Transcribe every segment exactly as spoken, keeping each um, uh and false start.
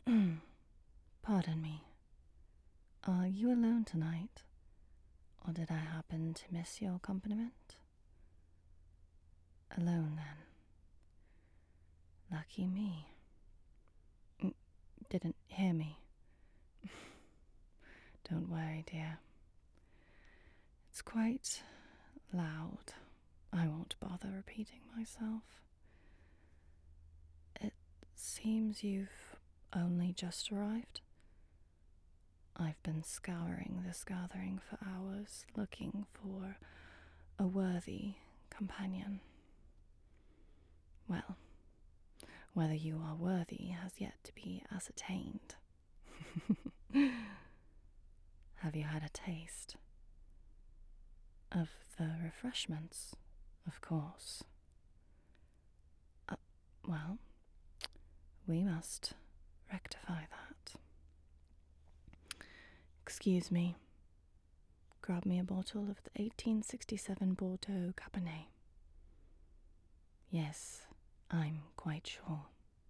Pardon me. Are you alone tonight? Or did I happen to miss your accompaniment? Alone, then. Lucky me. Mm, Didn't hear me. Don't worry, dear. It's quite loud. I won't bother repeating myself. It seems you've only just arrived. I've been scouring this gathering for hours, looking for a worthy companion. Well, whether you are worthy has yet to be ascertained. Have you had a taste? Of the refreshments, of course. Uh, well, we must rectify that. Excuse me. Grab me a bottle of the eighteen sixty-seven Bordeaux Cabernet. Yes, I'm quite sure.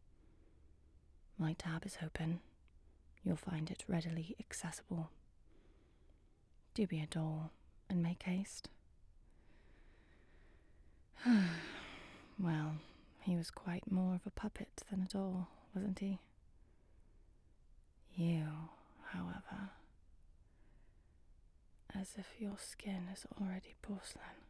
My tab is open. You'll find it readily accessible. Do be a doll and make haste. Well, he was quite more of a puppet than a doll, wasn't he? You, however, as if your skin is already porcelain.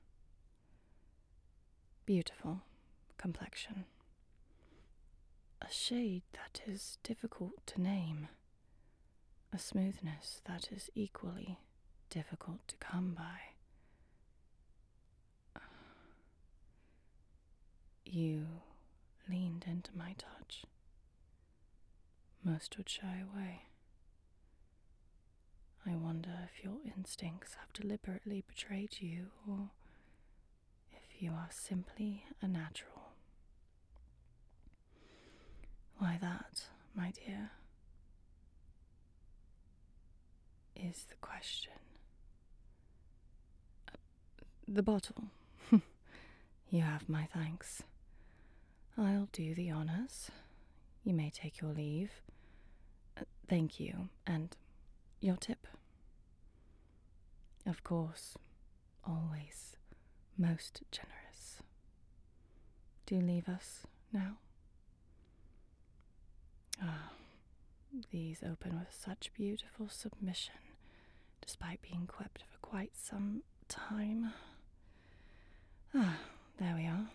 Beautiful complexion. A shade that is difficult to name. A smoothness that is equally difficult to come by. You leaned into my touch. Most would shy away. I wonder if your instincts have deliberately betrayed you, or if you are simply a natural. Why that, my dear, is the question. Uh, the bottle. You have my thanks. I'll do the honors. You may take your leave. Uh, thank you, and your tip. Of course, always most generous. Do leave us now. Ah, these open with such beautiful submission, despite being kept for quite some time. Ah, there we are.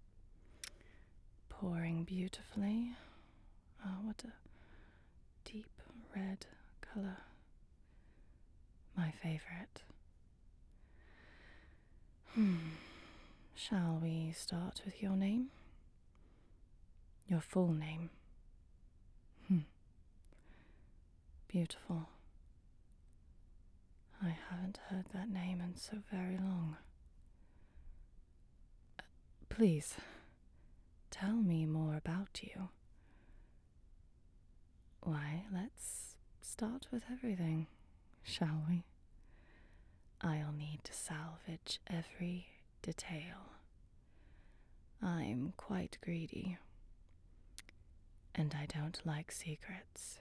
Pouring beautifully. Ah, what a deep red color. My favorite. Hmm. Shall we start with your name? Your full name. Hmm. Beautiful. I haven't heard that name in so very long. Uh, please, tell me more about you. Why, let's start with everything, shall we? I'll need to salvage every detail. I'm quite greedy, and I don't like secrets.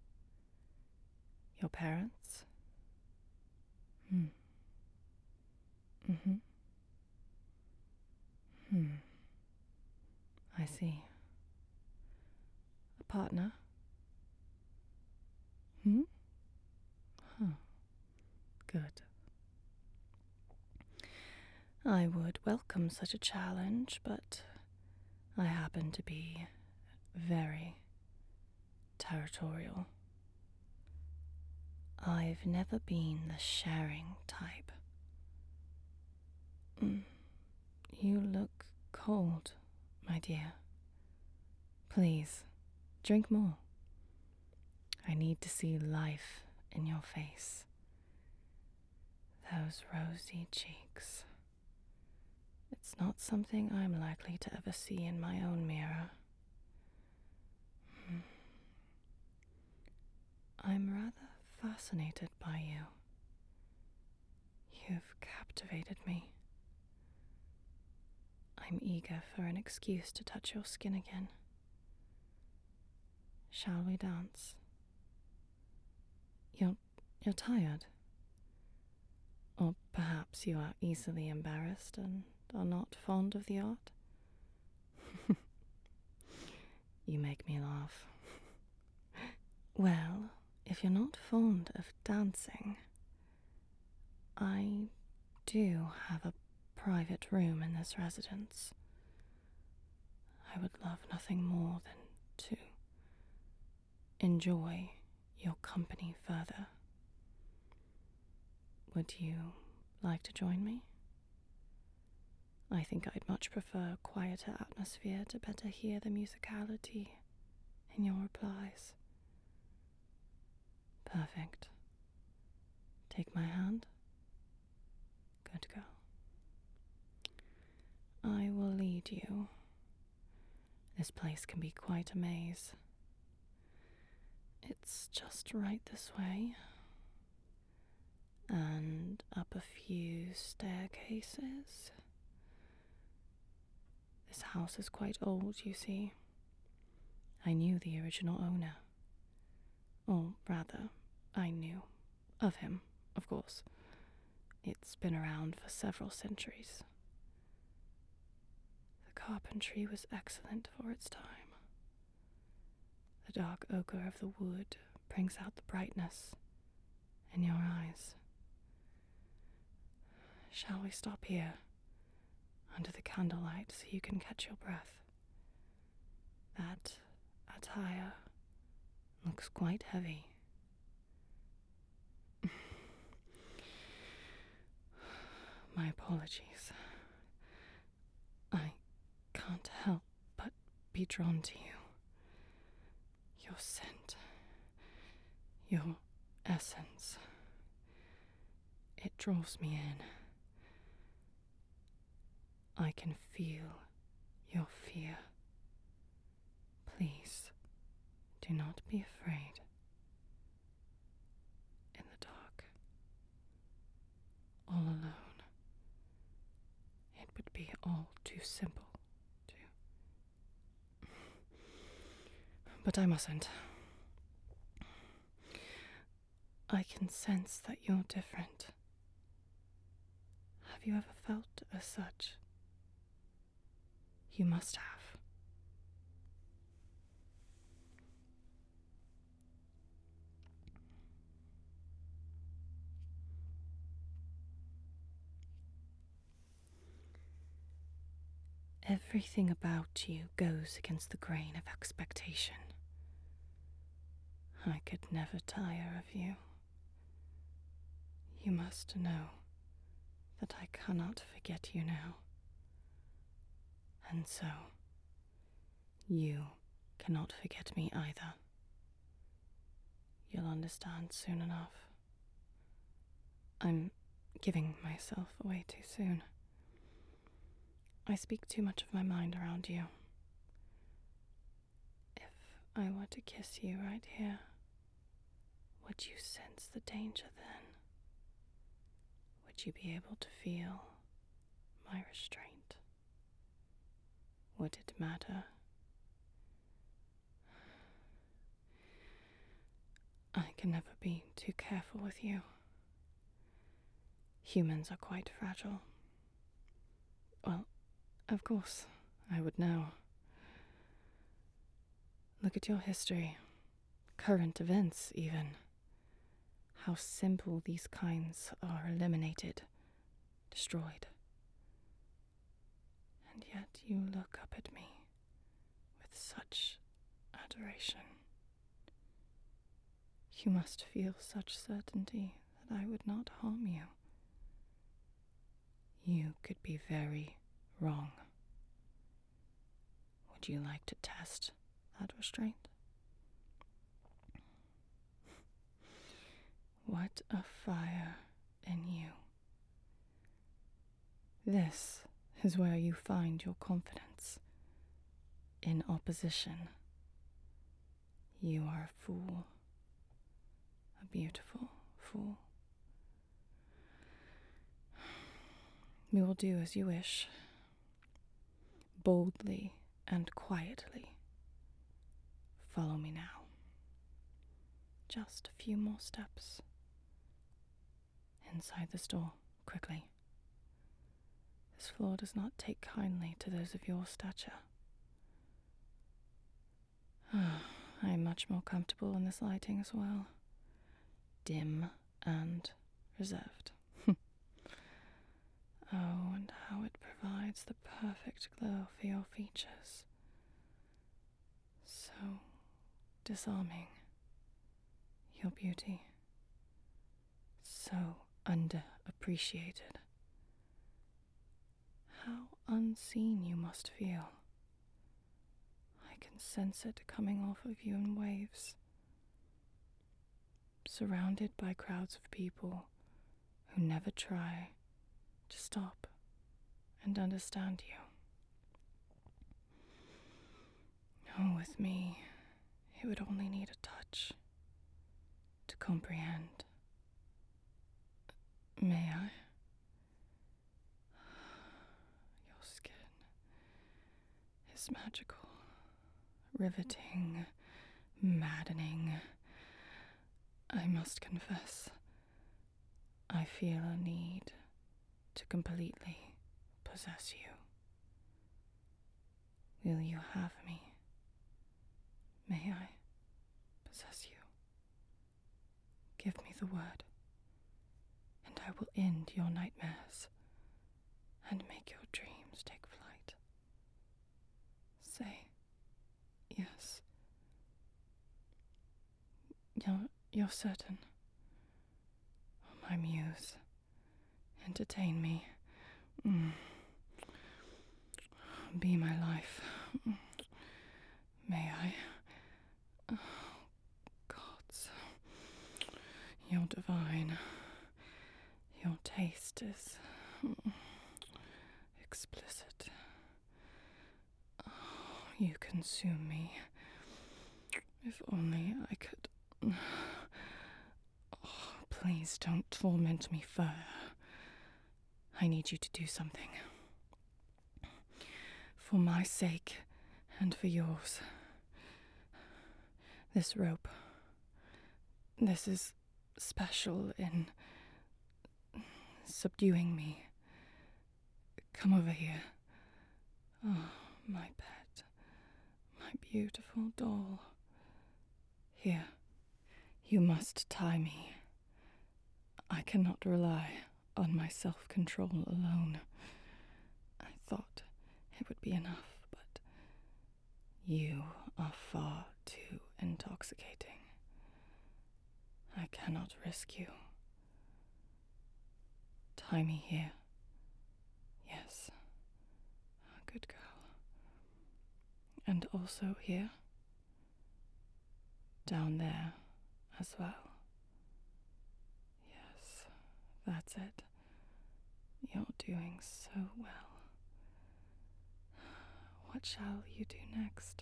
Your parents? Hmm. Mm-hmm. Hmm. I see. A partner? Hmm? Huh. Good. I would welcome such a challenge, but I happen to be very territorial. I've never been the sharing type. Mm. You look cold, my dear. Please, drink more. I need to see life in your face. Those rosy cheeks. It's not something I'm likely to ever see in my own mirror. Hmm. I'm rather fascinated by you. You've captivated me. I'm eager for an excuse to touch your skin again. Shall we dance? You're, you're tired? Or perhaps you are easily embarrassed and are not fond of the art? You make me laugh. Well, if you're not fond of dancing, I do have a private room in this residence. I would love nothing more than to enjoy your company further. Would you like to join me? I think I'd much prefer a quieter atmosphere to better hear the musicality in your replies. Perfect. Take my hand. Good girl. I will lead you. This place can be quite a maze. It's just right this way. And up a few staircases. This house is quite old, you see. I knew the original owner. Or rather, I knew of him, of course. It's been around for several centuries. The carpentry was excellent for its time. The dark ochre of the wood brings out the brightness in your eyes. Shall we stop here, under the candlelight, so you can catch your breath? That attire looks quite heavy. My apologies. I can't help but be drawn to you. Your scent, your essence, it draws me in. I can feel your fear. Please, do not be afraid. In the dark, all alone, it would be all too simple to... But I mustn't. I can sense that you're different. Have you ever felt as such? You must have. Everything about you goes against the grain of expectation. I could never tire of you. You must know that I cannot forget you now. And so, you cannot forget me either. You'll understand soon enough. I'm giving myself away too soon. I speak too much of my mind around you. If I were to kiss you right here, would you sense the danger then? Would you be able to feel my restraint? Would it matter? I can never be too careful with you. Humans are quite fragile. Well, of course, I would know. Look at your history, current events even. How simple these kinds are eliminated, destroyed. And yet you look up at me with such adoration. You must feel such certainty that I would not harm you. You could be very wrong. Would you like to test that restraint? What a fire in you. This is where you find your confidence. In opposition, you are a fool. A beautiful fool. We will do as you wish. Boldly and quietly. Follow me now. Just a few more steps. Inside the store, quickly. This floor does not take kindly to those of your stature. I am much more comfortable in this lighting as well. Dim and reserved. Oh, and how it provides the perfect glow for your features. So disarming. Your beauty. So underappreciated. How unseen you must feel. I can sense it coming off of you in waves. Surrounded by crowds of people who never try to stop and understand you. Oh, with me, it would only need a touch to comprehend. May I? Your skin is magical, riveting, maddening. I must confess, I feel a need to completely possess you. Will you have me? May I possess you? Give me the word, and I will end your nightmares and make your dreams take flight. Say yes. You're, you're certain. Oh, my muse, entertain me. Mm. Be my life. May I? Oh, gods. You're divine. Your taste is explicit. Oh, you consume me. If only I could. Oh, please don't torment me further. I need you to do something. For my sake and for yours. This rope. This is special in subduing me. Come over here. Oh, my pet. My beautiful doll. Here. You must tie me. I cannot rely on my self-control alone. I thought it would be enough, but you are far too intoxicating. I cannot risk you. Tie me here. Yes. Good girl. And also here. Down there as well. Yes, that's it. You're doing so well. What shall you do next?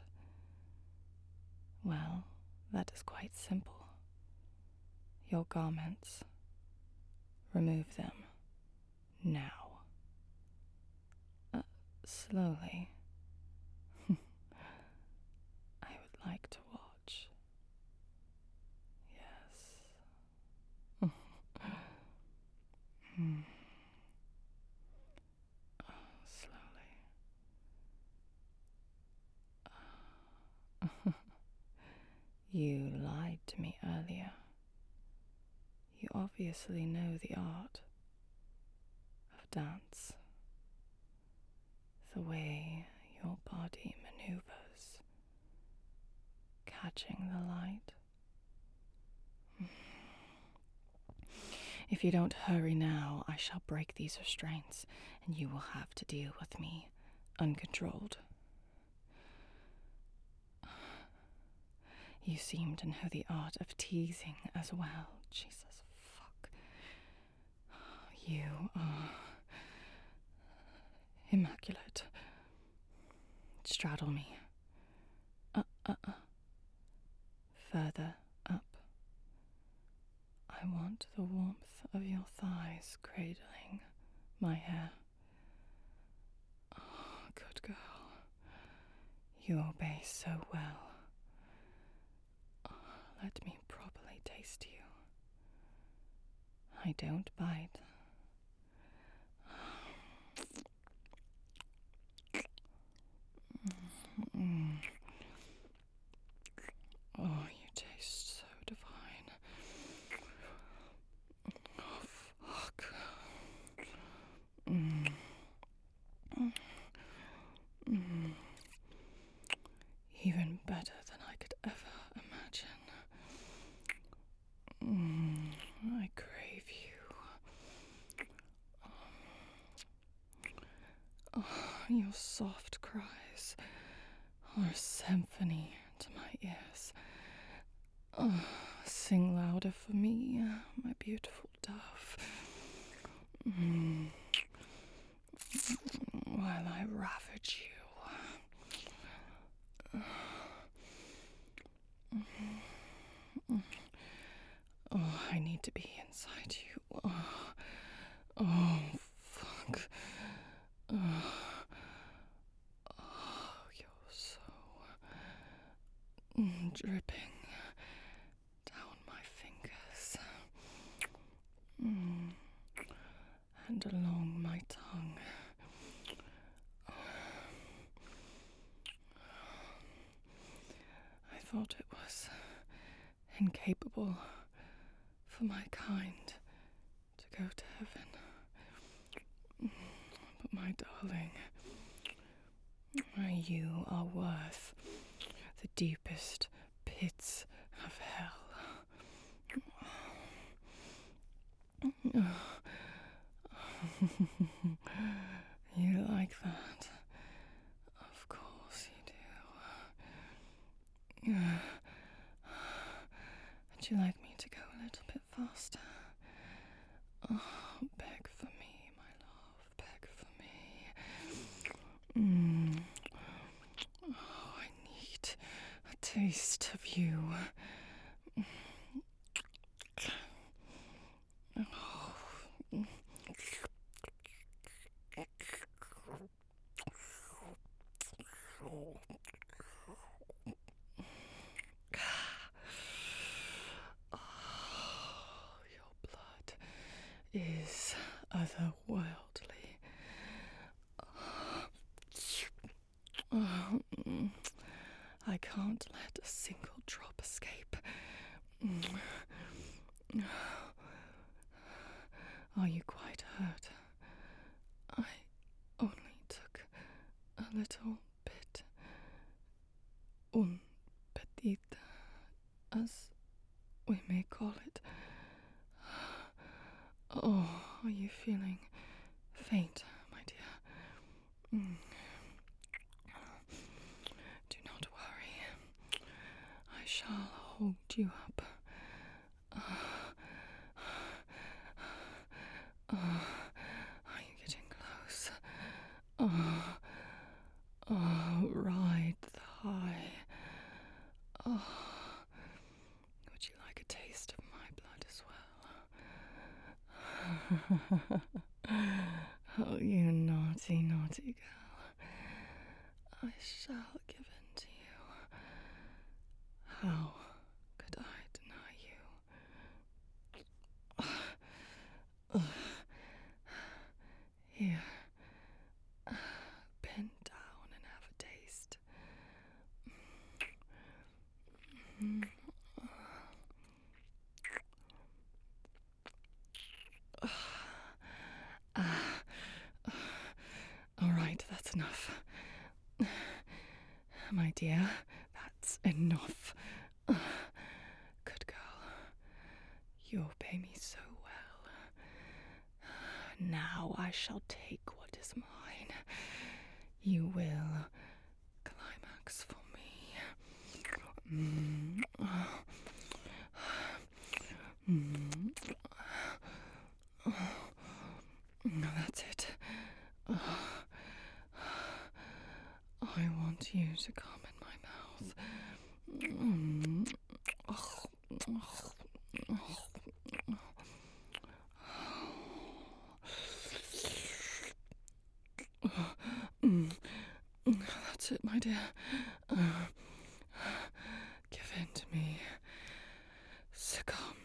Well, that is quite simple. Your garments. Remove them. Now. Uh, slowly. I would like to watch. Yes. mm. Oh, slowly. You lied to me earlier. You obviously know the art of dance. The way your body maneuvers, catching the light. If you don't hurry now, I shall break these restraints, and you will have to deal with me uncontrolled. You seem to know the art of teasing as well. Jesus, fuck. You are immaculate. Straddle me. Uh, uh, uh. Further up. I want the warmth of your thighs cradling my hair. Oh, good girl. You obey so well. Oh, let me properly taste you. I don't bite. Mm. Oh, you taste so divine. Oh, fuck. Mm. Mm. Even better than I could ever imagine. Mm. I crave you. Oh, your soft cries are a symphony to my ears. Oh, sing louder for me, my beautiful dove. Mm. While I ravage you. Oh, I need to be inside you. Oh, oh fuck. Oh, oh, you're so mm, dripping down my fingers. Mm. And along my tongue. I thought it was incapable for my kind to go to heaven. But my darling, you are worth the deepest pits of hell. You like that? Of course you do. Would you like me to go a little bit faster? Oh, beg for me, my love, beg for me. Mm. Oh, I need a taste of you. Oh, your blood is otherworldly. Oh, mm. I can't let a single drop escape. Mm. Are you quite hurt? I only took a little bit. Un petit, as we may call it. Oh, are you feeling faint, my dear? Mm. Do not worry. I shall hold you up. Uh, uh, are you getting close? Oh, oh, ride the high. Oh, would you like a taste of my blood as well? Oh, you naughty, naughty girl. I shall give in to you. How could I deny you? Here, bend down and have a taste. All right, that's enough. My dear, that's enough. Good girl. You obey me so well. Now I shall take what is mine. You will climax for me. Mm. Mm. That's it. I want you to come in my mouth. Mm. Mm. That's it, my dear. Uh, give in to me. Succumb